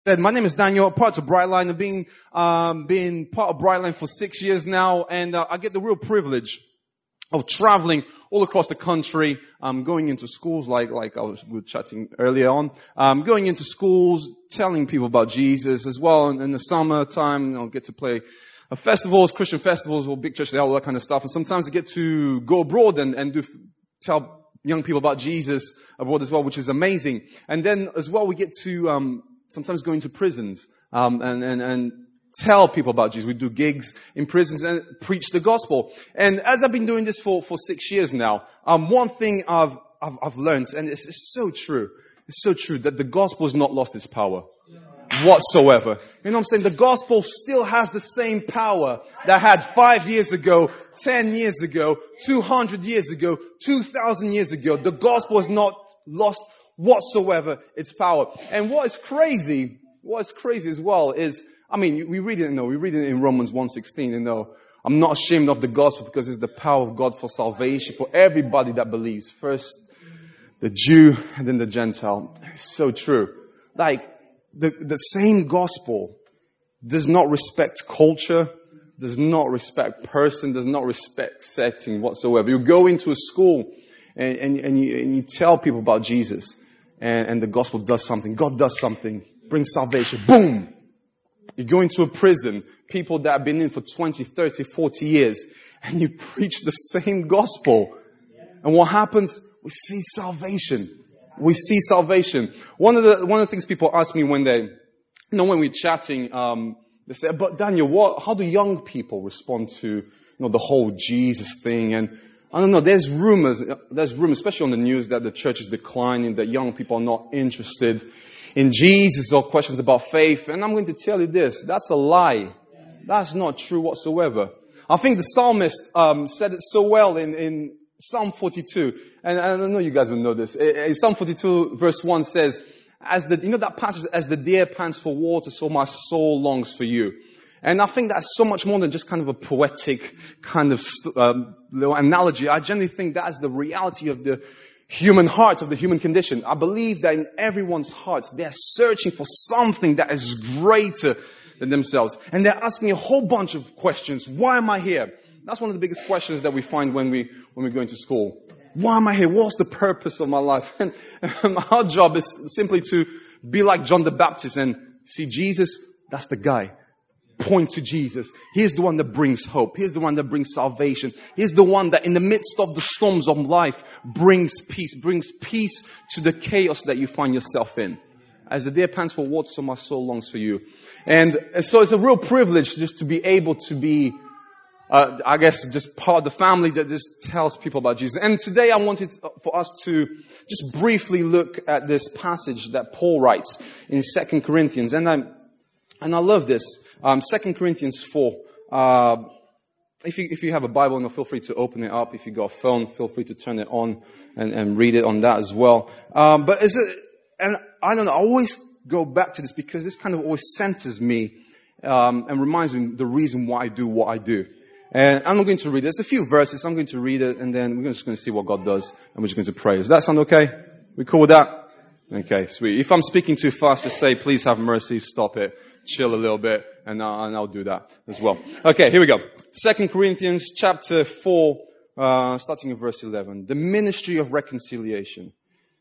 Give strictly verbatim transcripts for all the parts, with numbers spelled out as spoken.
My name is Daniel, part of Brightline. I've been, um, been part of Brightline for six years now, and uh, I get the real privilege of traveling all across the country, um, going into schools like, like I was we were chatting earlier on, um, going into schools, telling people about Jesus as well. And in the summertime, I'll get to play uh, festivals, Christian festivals, or big churches, all that kind of stuff. And sometimes I get to go abroad and, and do, tell young people about Jesus abroad as well, which is amazing. And then as well, we get to, um, sometimes go into prisons, um, and, and, and tell people about Jesus. We do gigs in prisons and preach the gospel. And as I've been doing this for, for six years now, um, one thing I've, I've, I've learned, and it's, it's so true, it's so true, that the gospel has not lost its power whatsoever. You know what I'm saying? The gospel still has the same power that had five years ago, ten years ago, two hundred years ago, two thousand years ago. The gospel has not lost whatsoever its power. And what is crazy, what is crazy as well is, I mean, we read it, you know, we read it in Romans one sixteen, you know, I'm not ashamed of the gospel because it's the power of God for salvation for everybody that believes. First the Jew and then the Gentile. It's so true. Like, the, the same gospel does not respect culture, does not respect person, does not respect setting whatsoever. You go into a school and, and, and, you, and you tell people about Jesus. And, and the gospel does something. God does something. Brings salvation. Boom! You go into a prison. People that have been in for twenty, thirty, forty years. And you preach the same gospel. And what happens? We see salvation. We see salvation. One of the, one of the things people ask me when they, you know, when we're chatting, um, they say, but Daniel, what, how do young people respond to, you know, the whole Jesus thing? And I don't know, there's rumors, there's rumors, especially on the news, that the church is declining, that young people are not interested in Jesus or questions about faith. And I'm going to tell you this, that's a lie. That's not true whatsoever. I think the psalmist um, said it so well in, in Psalm forty-two. And I don't know you guys will know this. In Psalm forty-two verse one says, as the, you know that passage, as the deer pants for water, so my soul longs for you. And I think that's so much more than just kind of a poetic kind of um, little analogy. I generally think that's the reality of the human heart, of the human condition. I believe that in everyone's hearts, they're searching for something that is greater than themselves. And they're asking a whole bunch of questions. Why am I here? That's one of the biggest questions that we find when we, when we go into school. Why am I here? What's the purpose of my life? And, and our job is simply to be like John the Baptist and see Jesus, that's the guy. Point to Jesus. He's the one that brings hope. He's the one that brings salvation. He's the one that in the midst of the storms of life brings peace, brings peace to the chaos that you find yourself in. As the deer pants for water, so my soul longs for you. And so it's a real privilege just to be able to be, uh, I guess, just part of the family that just tells people about Jesus. And today I wanted for us to just briefly look at this passage that Paul writes in Second Corinthians. And I, and I love this. Um, Second Corinthians four. Uh, if you, if you have a Bible, no, feel free to open it up. If you got a phone, feel free to turn it on and, and read it on that as well. Um, but is it, and I don't know, I always go back to this because this kind of always centers me, um, and reminds me the reason why I do what I do. And I'm not going to read it. There's a few verses. I'm going to read it and then we're just going to see what God does and we're just going to pray. Does that sound okay? We cool with that? Okay, sweet. If I'm speaking too fast, just say, please have mercy, stop it. Chill a little bit, and I'll, and I'll do that as well. Okay, here we go. Second Corinthians chapter four, uh, starting in verse eleven. The ministry of reconciliation.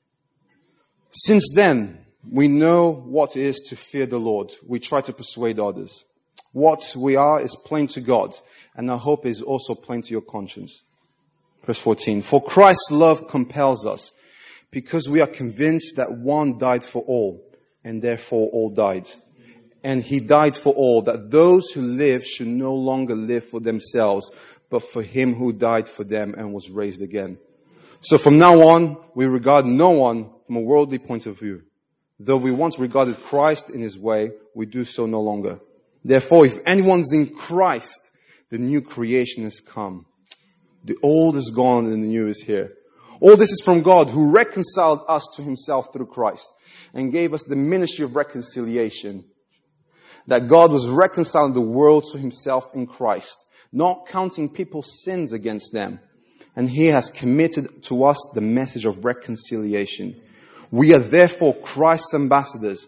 Since then, we know what it is to fear the Lord. We try to persuade others. What we are is plain to God, and our hope is also plain to your conscience. Verse fourteen. For Christ's love compels us, because we are convinced that one died for all, and therefore all died. And he died for all, that those who live should no longer live for themselves, but for him who died for them and was raised again. So from now on, we regard no one from a worldly point of view. Though we once regarded Christ in his way, we do so no longer. Therefore, if anyone's in Christ, the new creation has come. The old is gone and the new is here. All this is from God, who reconciled us to himself through Christ and gave us the ministry of reconciliation. That God was reconciling the world to himself in Christ, not counting people's sins against them. And he has committed to us the message of reconciliation. We are therefore Christ's ambassadors,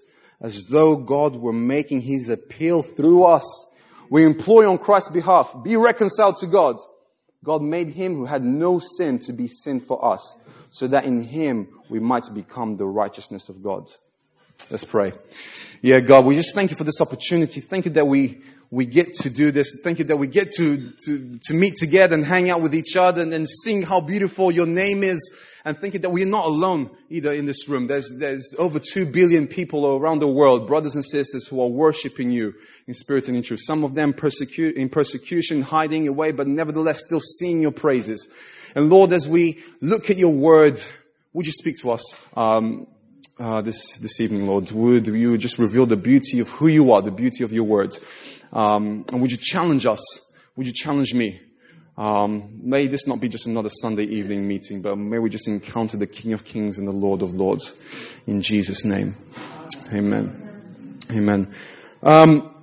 as though God were making his appeal through us. We implore you on Christ's behalf, be reconciled to God. God made him who had no sin to be sin for us, so that in him we might become the righteousness of God. Let's pray. Yeah, God, we just thank you for this opportunity. Thank you that we we get to do this. Thank you that we get to to, to meet together and hang out with each other and, and sing how beautiful your name is. And thank you that we're not alone either in this room. There's there's over two billion people around the world, brothers and sisters, who are worshiping you in spirit and in truth. Some of them persecu- in persecution, hiding away, but nevertheless still singing your praises. And Lord, as we look at your word, would you speak to us um, uh, this this evening, Lord? Would you just reveal the beauty of who you are, the beauty of your word? Um, and would you challenge us? Would you challenge me? Um, may this not be just another Sunday evening meeting, but may we just encounter the King of Kings and the Lord of Lords. In Jesus' name. Amen. Amen. Um,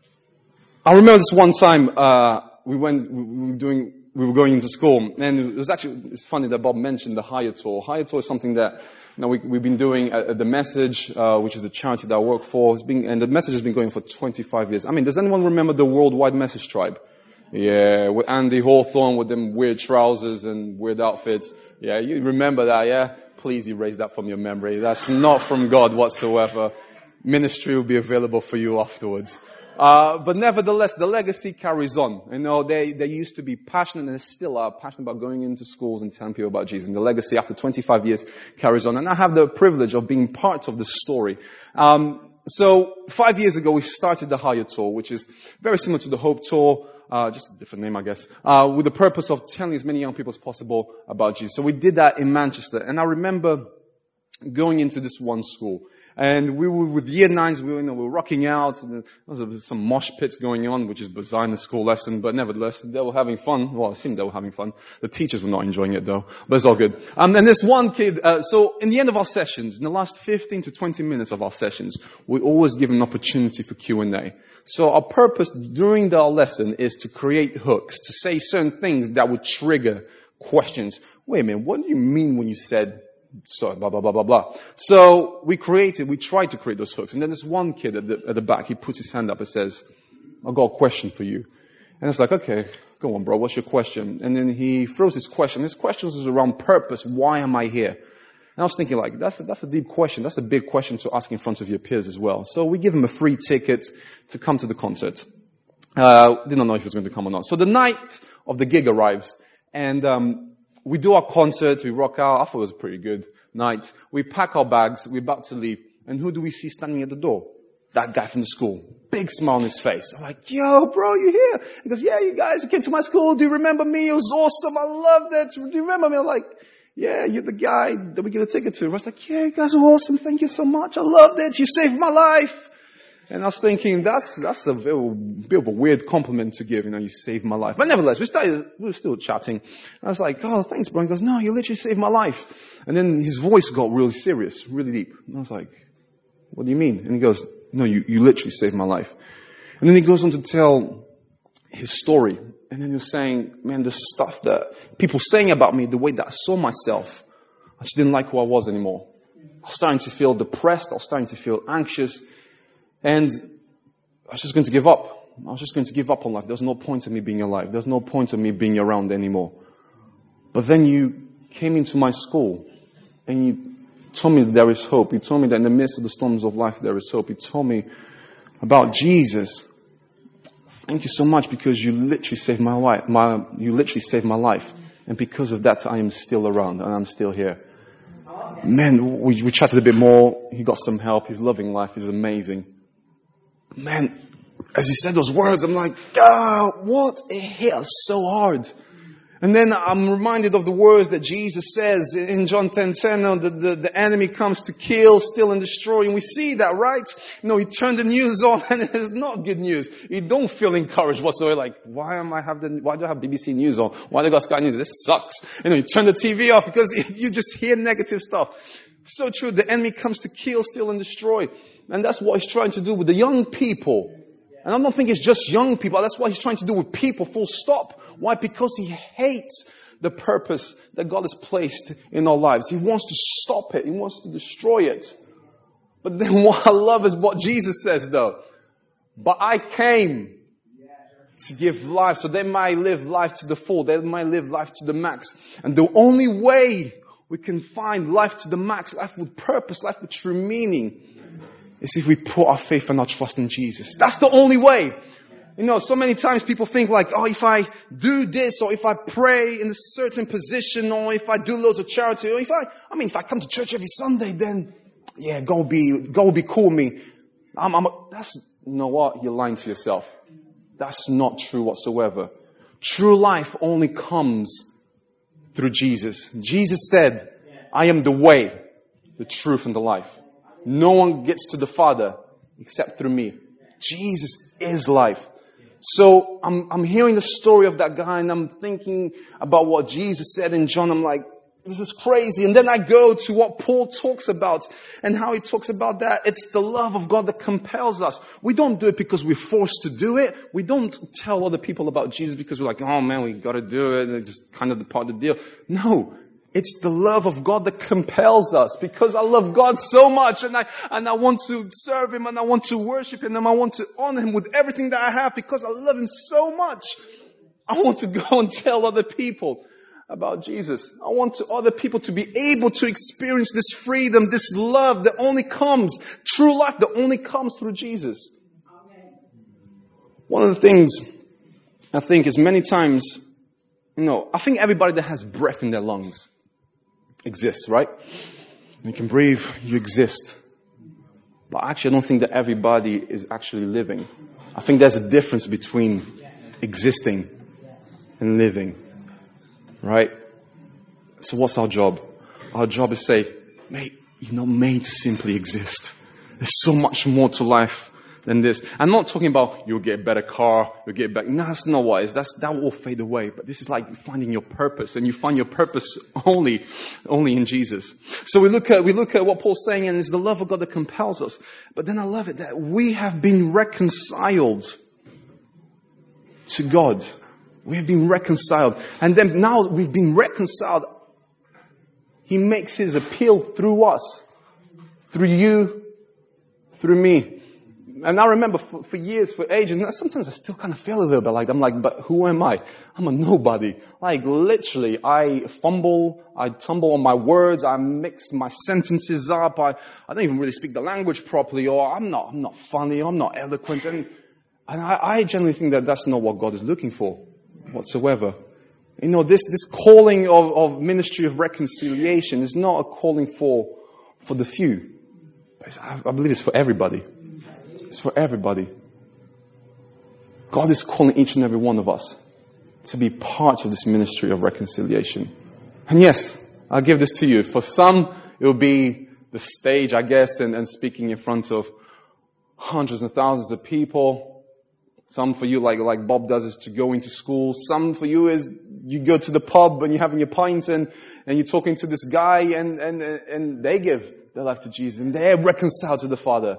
I remember this one time, uh, we went, we were doing, we were going into school, and it was actually, it's funny that Bob mentioned the Higher Tour. Higher Tour is something that, you know, we, we've been doing at, at The Message, uh, which is the charity that I work for. It's been, and The Message has been going for twenty-five years. I mean, does anyone remember the Worldwide Message Tribe? Yeah, with Andy Hawthorne with them weird trousers and weird outfits. Yeah, you remember that, yeah? Please erase that from your memory. That's not from God whatsoever. Ministry will be available for you afterwards. Uh, but nevertheless, the legacy carries on. You know, they, they used to be passionate and they still are passionate about going into schools and telling people about Jesus. And the legacy after twenty-five years carries on. And I have the privilege of being part of the story. Um, so five years ago, we started the Higher Tour, which is very similar to the Hope Tour. Uh, just a different name, I guess, uh, with the purpose of telling as many young people as possible about Jesus. So we did that in Manchester. And I remember going into this one school. And we were with year nines, we were, you know, we were rocking out. And there was some mosh pits going on, which is bizarre in the school lesson. But nevertheless, they were having fun. Well, it seemed they were having fun. The teachers were not enjoying it, though. But it's all good. Um, and this one kid, uh, so in the end of our sessions, in the last fifteen to twenty minutes of our sessions, we always give an opportunity for Q and A. So our purpose during the lesson is to create hooks, to say certain things that would trigger questions. Wait a minute, what do you mean when you said so, blah, blah, blah, blah, blah. So we created, we tried to create those hooks. And then this one kid at the, at the back, he puts his hand up and says, I've got a question for you. And it's like, okay, go on, bro, what's your question? And then he throws his question. His question was around purpose. Why am I here? And I was thinking, like, that's a, that's a deep question. That's a big question to ask in front of your peers as well. So we give him a free ticket to come to the concert. Uh, didn't know if he was going to come or not. So the night of the gig arrives, and um, we do our concert. We rock out. I thought it was a pretty good night. We pack our bags. We're about to leave. And who do we see standing at the door? That guy from the school. Big smile on his face. I'm like, yo, bro, you here? He goes, yeah, you guys came to my school. Do you remember me? It was awesome. I loved it. Do you remember me? I'm like, yeah, you're the guy that we get a ticket to. I was like, yeah, you guys are awesome. Thank you so much. I loved it. You saved my life. And I was thinking, that's, that's a bit, bit of a weird compliment to give. You know, you saved my life. But nevertheless, we started, we were still chatting. I was like, oh, thanks, bro. He goes, no, you literally saved my life. And then his voice got really serious, really deep. And I was like, what do you mean? And he goes, no, you, you literally saved my life. And then he goes on to tell his story. And then he was saying, man, the stuff that people saying about me, the way that I saw myself, I just didn't like who I was anymore. I was starting to feel depressed. I was starting to feel anxious. And I was just going to give up. I was just going to give up on life. There's no point in me being alive. There's no point in me being around anymore. But then you came into my school and you told me that there is hope. You told me that in the midst of the storms of life there is hope. You told me about Jesus. Thank you so much, because you literally saved my life. My, you literally saved my life. And because of that, I am still around and I'm still here. Man, we, we chatted a bit more. He got some help. He's loving life. He's amazing. Man, as he said those words, I'm like, ah, what? It hit us so hard. And then I'm reminded of the words that Jesus says in John ten ten, the, the, the enemy comes to kill, steal, and destroy. And we see that, right? You know, you turn the news on and it's not good news. You don't feel encouraged whatsoever. Like, why am I have the, why do I have B B C News on? Why do I got Sky News? This sucks. You know, you turn the T V off because you just hear negative stuff. So true. The enemy comes to kill, steal, and destroy. And that's what he's trying to do with the young people. And I don't think it's just young people. That's what he's trying to do with people, full stop. Why? Because he hates the purpose that God has placed in our lives. He wants to stop it. He wants to destroy it. But then what I love is what Jesus says though. But I came to give life so they might live life to the full. They might live life to the max. And the only way we can find life to the max, life with purpose, life with true meaning, is if we put our faith and our trust in Jesus. That's the only way. You know, so many times people think like, oh, if I do this, or if I pray in a certain position, or if I do loads of charity, or if I, I mean, if I come to church every Sunday, then, yeah, God will be, God will be cool with me. I'm, I'm, a, that's, you know what? You're lying to yourself. That's not true whatsoever. True life only comes through Jesus. Jesus said, I am the way, the truth, and the life. No one gets to the Father except through me. Jesus is life. So I'm, I'm hearing the story of that guy and I'm thinking about what Jesus said in John. I'm like, this is crazy. And then I go to what Paul talks about and how he talks about that. It's the love of God that compels us. We don't do it because we're forced to do it. We don't tell other people about Jesus because we're like, oh man, we got to do it. And it's just kind of the part of the deal. No. It's the love of God that compels us because I love God so much and I, and I want to serve Him and I want to worship Him and I want to honor Him with everything that I have because I love Him so much. I want to go and tell other people about Jesus. I want to, other people to be able to experience this freedom, this love that only comes, true life that only comes through Jesus. One of the things I think is many times, you know, I think everybody that has breath in their lungs exists, right? You can breathe, you exist. But actually, I don't think that everybody is actually living. I think there's a difference between existing and living, right? So what's our job? Our job is to say, mate, you're not made to simply exist. There's so much more to life than this. I'm not talking about you'll get a better car, you'll get back. No, that's not what it is. That's, that will fade away. But this is like finding your purpose, and you find your purpose only, only in Jesus. So we look at, we look at what Paul's saying, and it's the love of God that compels us. But then I love it that we have been reconciled to God. We have been reconciled. And then now we've been reconciled. He makes His appeal through us. Through you. Through me. And I remember for, for years, for ages, and sometimes I still kind of feel a little bit like, I'm like, but who am I? I'm a nobody. Like literally, I fumble, I tumble on my words, I mix my sentences up, I, I don't even really speak the language properly, or I'm not, I'm not funny, or I'm not eloquent. And, and I, I generally think that that's not what God is looking for whatsoever. You know, this, this calling of, of ministry of reconciliation is not a calling for, for the few. I, I believe it's for everybody. It's for everybody. God is calling each and every one of us to be parts of this ministry of reconciliation. And yes, I'll give this to you. For some, it will be the stage, I guess, and, and speaking in front of hundreds and thousands of people. Some for you, like like Bob does, is to go into school. Some for you is you go to the pub and you're having your pint and, and you're talking to this guy and, and, and they give their life to Jesus and they're reconciled to the Father.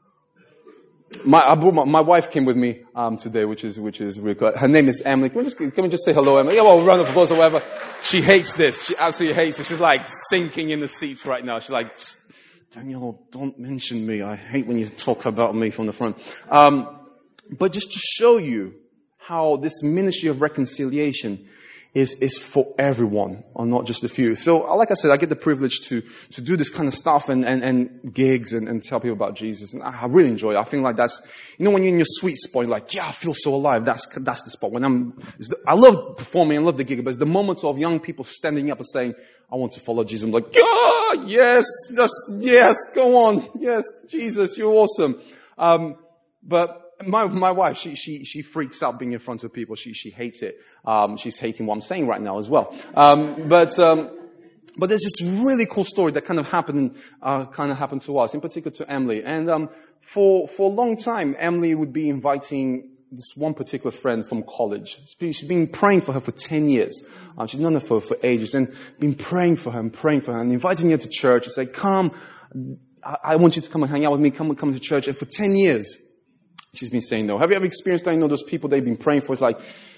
My, I brought my, my wife came with me, um, today, which is, which is really good. Her name is Emily. Can we just, can we just say hello, Emily? Yeah, well, round of applause or whatever. She hates this. She absolutely hates it. She's like sinking in the seats right now. She's like, Daniel, don't mention me. I hate when you talk about me from the front. Um, but just to show you how this ministry of reconciliation is, is for everyone, or not just a few. So, like I said, I get the privilege to, to do this kind of stuff and, and, and gigs and, and tell people about Jesus. And I, I really enjoy it. I think like that's, you know, when you're in your sweet spot, you're like, yeah, I feel so alive. That's, that's the spot. When I'm, the, I love performing, I love the gig, but it's the moment of young people standing up and saying, I want to follow Jesus. I'm like, yeah, yes, just, yes, go on. Yes, Jesus, you're awesome. Um, but, My my wife, she she she freaks out being in front of people. She she hates it. Um, she's hating what I'm saying right now as well. Um, but um, but there's this really cool story that kind of happened uh, kind of happened to us, in particular to Emily. And um, for for a long time, Emily would be inviting this one particular friend from college. She's been praying for her for ten years. Uh, she's known her for for ages, and been praying for her and praying for her, and inviting her to church and say, "Come, I, I want you to come and hang out with me. Come come to church." And for ten years. She's been saying no. Have you ever experienced that? You know, those people they've been praying for. It's like,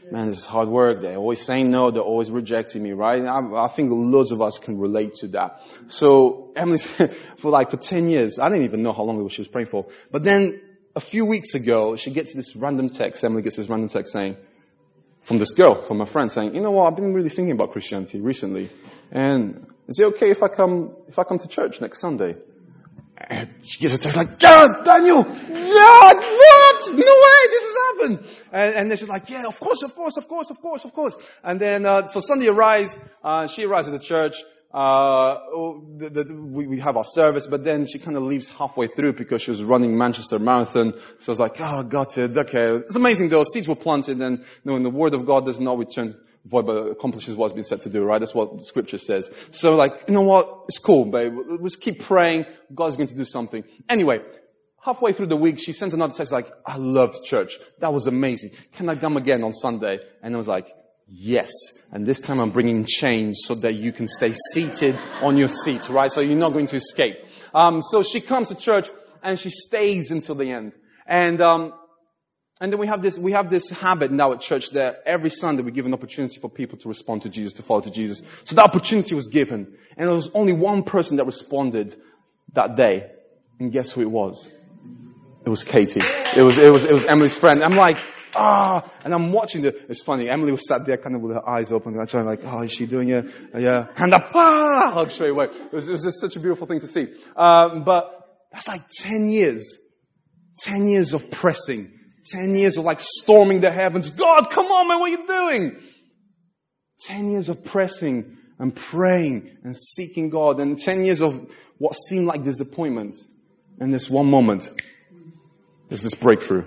Man, this is hard work. They're always saying no. They're always rejecting me, right? I, I think loads of us can relate to that. So Emily, for like for ten years, I didn't even know how long she was praying for. But then a few weeks ago, she gets this random text. Emily gets this random text saying, from this girl, from a friend, saying, you know what, I've been really thinking about Christianity recently. And is it okay if I come, if I come to church next Sunday? And she gets a text like, God, Daniel, God, what? No way, this has happened. And, and then she's like, yeah, of course, of course, of course, of course, of course. And then, uh, so Sunday arrives, uh, she arrives at the church, uh, the, the, we, we have our service, but then she kind of leaves halfway through because she was running Manchester Marathon. So I was like, oh, got it, okay. It's amazing though, seeds were planted and, you know, and the word of God does not return void but accomplishes what's been said to do, right? That's what scripture says. So like, you know what? It's cool, babe. Let's keep praying. God's going to do something. Anyway, halfway through the week, she sends another text like, I loved church. That was amazing. Can I come again on Sunday? And I was like, yes. And this time I'm bringing chains so that you can stay seated on your seat, right? So you're not going to escape. Um, so she comes to church and she stays until the end. And, um, And then we have this, we have this habit now at church that every Sunday we give an opportunity for people to respond to Jesus, to follow to Jesus. So that opportunity was given. And there was only one person that responded that day. And guess who it was? It was Katie. It was, it was, it was Emily's friend. I'm like, ah, and I'm watching the, it's funny. Emily was sat there kind of with her eyes open. I'm trying like, oh, is she doing it? Uh, yeah. Hand up. Ah, hug straight away. It was, it was just such a beautiful thing to see. Um, but that's like ten years. ten years of pressing. Ten years of like storming the heavens. God, come on, man, what are you doing? Ten years of pressing and praying and seeking God. And ten years of what seemed like disappointment. And this one moment, there's this breakthrough.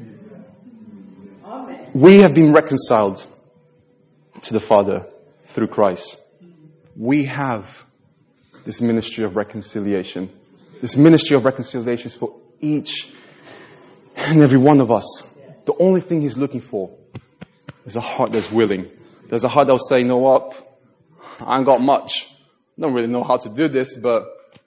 Amen. We have been reconciled to the Father through Christ. We have this ministry of reconciliation. This ministry of reconciliation is for each and every one of us. The only thing He's looking for is a heart that's willing. There's a heart that will say, you know what? I ain't got much. I don't really know how to do this, but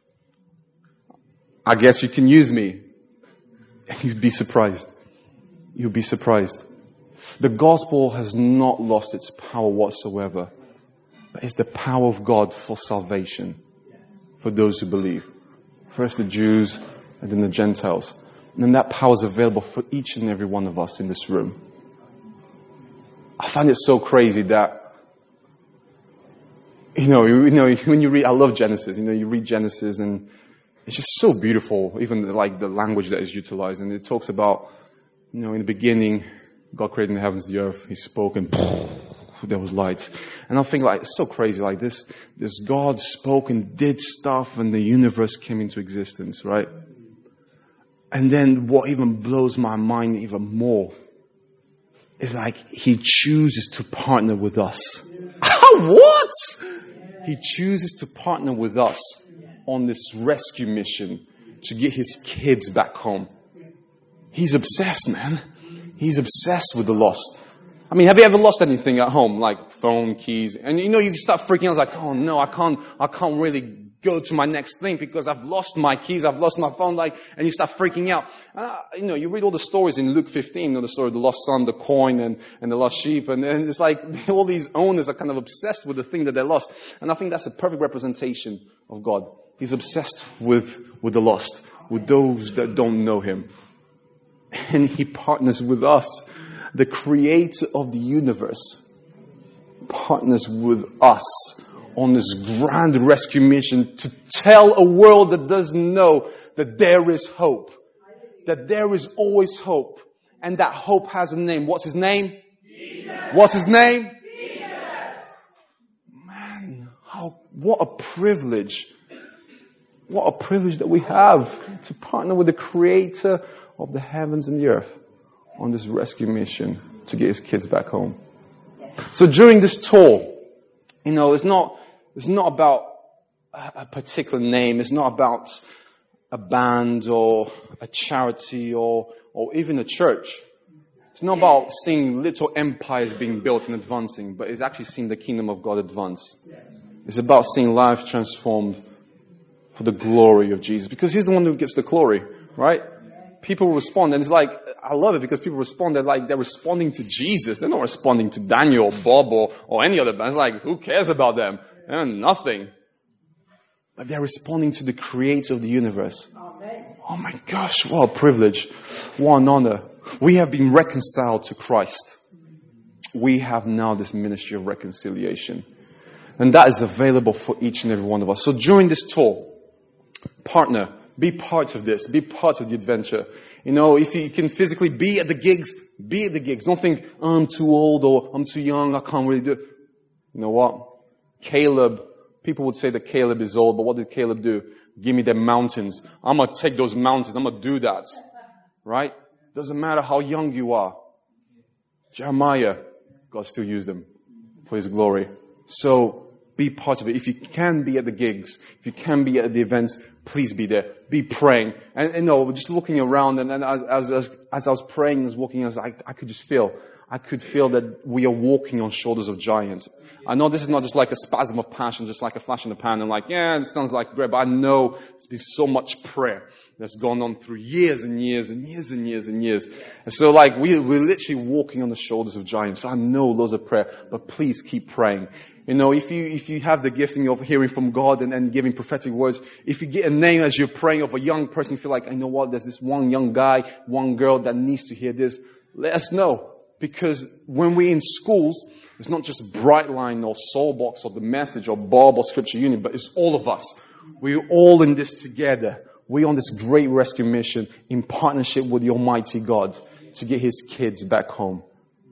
I guess you can use me. And you'd be surprised. You'd be surprised. The gospel has not lost its power whatsoever. But it's the power of God for salvation. For those who believe. First the Jews and then the Gentiles. And that power is available for each and every one of us in this room. I find it so crazy that, you know, you, you know, when you read, I love Genesis, you know, you read Genesis and it's just so beautiful, even like the language that is utilized. And it talks about, you know, in the beginning, God created the heavens, the earth, He spoke and there was light. And I think like, it's so crazy, like this, this God spoke and did stuff and the universe came into existence, right? And then what even blows my mind even more is like He chooses to partner with us. What? He chooses to partner with us on this rescue mission to get His kids back home. He's obsessed, man. He's obsessed with the lost. I mean, have you ever lost anything at home? Like phone, keys? And you know, you start freaking out like, oh no, I can't, I can't really go to my next thing because I've lost my keys, I've lost my phone, like, and you start freaking out. Uh, you know, you read all the stories in Luke fifteen, you know, the story of the lost son, the coin, and, and the lost sheep, and, and it's like all these owners are kind of obsessed with the thing that they lost. And I think that's a perfect representation of God. He's obsessed with, with the lost, with those that don't know Him. And He partners with us. The creator of the universe partners with us on this grand rescue mission to tell a world that doesn't know that there is hope. That there is always hope. And that hope has a name. What's His name? Jesus. What's His name? Jesus. Man, how, what a privilege. What a privilege that we have to partner with the creator of the heavens and the earth on this rescue mission to get His kids back home. So during this tour, you know, it's not, it's not about a particular name. It's not about a band or a charity or, or even a church. It's not about seeing little empires being built and advancing, but it's actually seeing the kingdom of God advance. It's about seeing lives transformed for the glory of Jesus, because He's the one who gets the glory, right? people respond, and it's like, I love it because people respond, they're like, they're responding to Jesus. They're not responding to Daniel or Bob or, or any other band. It's like, who cares about them? They're nothing. But they're responding to the creator of the universe. Amen. Oh my gosh, what a privilege. What an honor. We have been reconciled to Christ. We have now this ministry of reconciliation. And that is available for each and every one of us. So during this tour, partner, be part of this. Be part of the adventure. You know, if you can physically be at the gigs, be at the gigs. Don't think, oh, I'm too old or I'm too young, I can't really do it. You know what? Caleb, people would say that Caleb is old, but what did Caleb do? Give me the mountains. I'm going to take those mountains. I'm going to do that. Right? Doesn't matter how young you are. Jeremiah, God still used them for His glory. So, be part of it. If you can be at the gigs, if you can be at the events, please be there. Be praying. And, you know, just looking around, and then as, as, as I was praying and was walking, I, was, I, I could just feel, I could feel that we are walking on shoulders of giants. I know this is not just like a spasm of passion, just like a flash in the pan and like, yeah, it sounds like great, but I know it's been so much prayer that's gone on through years and years and years and years and years. And so like, we, we're literally walking on the shoulders of giants. I know loads of prayer, but please keep praying. You know, if you, if you have the gifting of hearing from God and, and giving prophetic words, if you get a name as you're praying of a young person, you feel like, I know what, there's this one young guy, one girl that needs to hear this, let us know. Because when we're in schools, it's not just Brightline or Soulbox or The Message or Bob or Scripture Union, but it's all of us. We're all in this together. We're on this great rescue mission in partnership with the Almighty God to get His kids back home.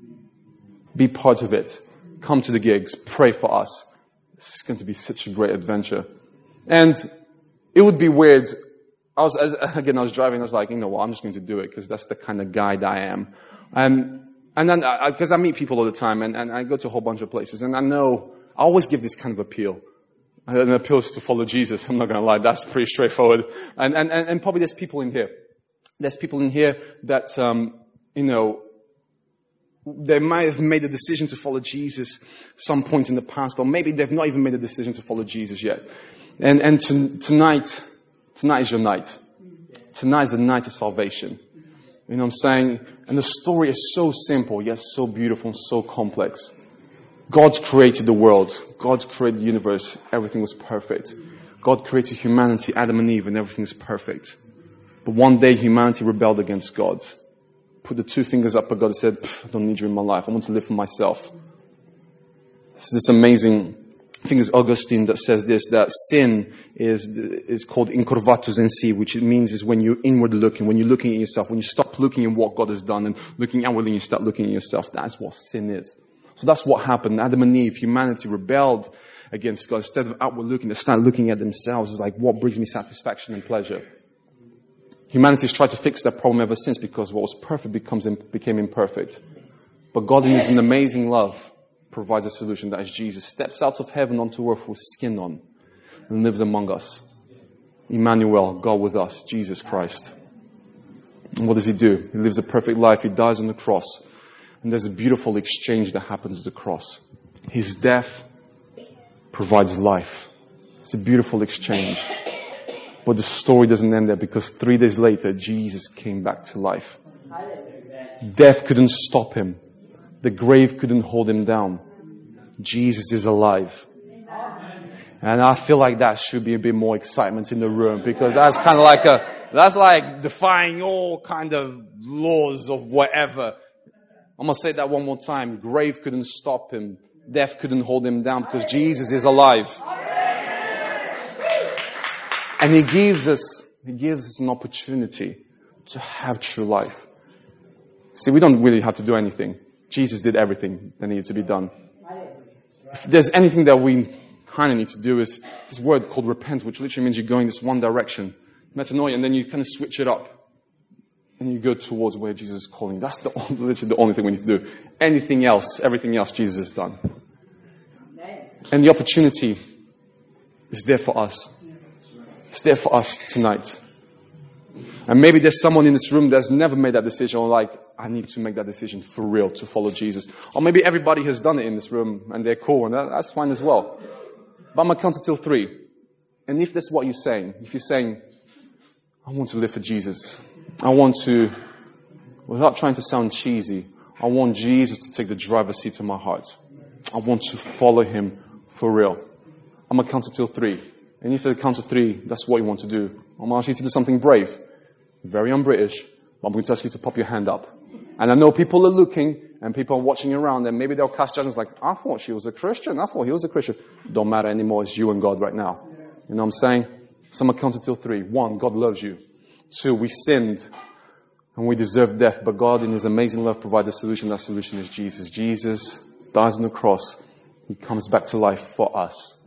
Be part of it. Come to the gigs. Pray for us. This is going to be such a great adventure. And it would be weird. I was, as, again, I was driving. I was like, you know what? I'm just going to do it because that's the kind of guy that I am. Um, and then, because I, I meet people all the time, and, and I go to a whole bunch of places, and I know I always give this kind of appeal. An appeal is to follow Jesus. I'm not going to lie. That's pretty straightforward. And, and, and, and probably there's people in here. There's people in here that, um, you know, they might have made a decision to follow Jesus some point in the past, or maybe they've not even made a decision to follow Jesus yet. And, and to, tonight, tonight is your night. Tonight is the night of salvation. You know what I'm saying? And the story is so simple, yet so beautiful and so complex. God created the world. God created the universe. Everything was perfect. God created humanity, Adam and Eve, and everything is perfect. But one day humanity rebelled against God. Put the two fingers up at God and said, I don't need you in my life. I want to live for myself. So this amazing, I think it's Augustine that says this, that sin is, is called incurvatus in si, which it means is when you're inward looking, when you're looking at yourself, when you stop looking at what God has done and looking outwardly and you start looking at yourself. That's what sin is. So that's what happened. Adam and Eve, humanity rebelled against God. Instead of outward looking, they started looking at themselves as like, what brings me satisfaction and pleasure? Humanity has tried to fix that problem ever since because what was perfect becomes became imperfect. But God in His amazing love provides a solution that is Jesus steps out of heaven onto earth with skin on and lives among us. Emmanuel, God with us, Jesus Christ. And what does He do? He lives a perfect life. He dies on the cross. And there's a beautiful exchange that happens at the cross. His death provides life. It's a beautiful exchange. But the story doesn't end there because three days later, Jesus came back to life. Death couldn't stop Him. The grave couldn't hold Him down. Jesus is alive. And I feel like that should be a bit more excitement in the room because that's kind of like a, that's like defying all kind of laws of whatever. I'm going to say that one more time. Grave couldn't stop Him. Death couldn't hold Him down because Jesus is alive. And He gives us, He gives us an opportunity to have true life. See, we don't really have to do anything. Jesus did everything that needed to be done. If there's anything that we kind of need to do is this word called repent, which literally means you're going this one direction. Metanoia, and then you kind of switch it up. And you go towards where Jesus is calling. That's the, literally the only thing we need to do. Anything else, everything else Jesus has done. And the opportunity is there for us. It's there for us tonight. And maybe there's someone in this room that's never made that decision or like, I need to make that decision for real to follow Jesus. Or maybe everybody has done it in this room and they're cool and that, that's fine as well. But I'm going to count until three. And if that's what you're saying, if you're saying, I want to live for Jesus. I want to, without trying to sound cheesy, I want Jesus to take the driver's seat of my heart. I want to follow him for real. I'm going to count until three. And if I count to three, that's what you want to do. I'm going to ask you to do something brave. Very un-British. But I'm going to ask you to pop your hand up. And I know people are looking and people are watching around and maybe they'll cast judgments like, I thought she was a Christian. I thought he was a Christian. Don't matter anymore. It's you and God right now. You know what I'm saying? So I'm going to count until three. One, God loves you. Two, we sinned and we deserve death. But God in his amazing love provides a solution. That solution is Jesus. Jesus dies on the cross. He comes back to life for us.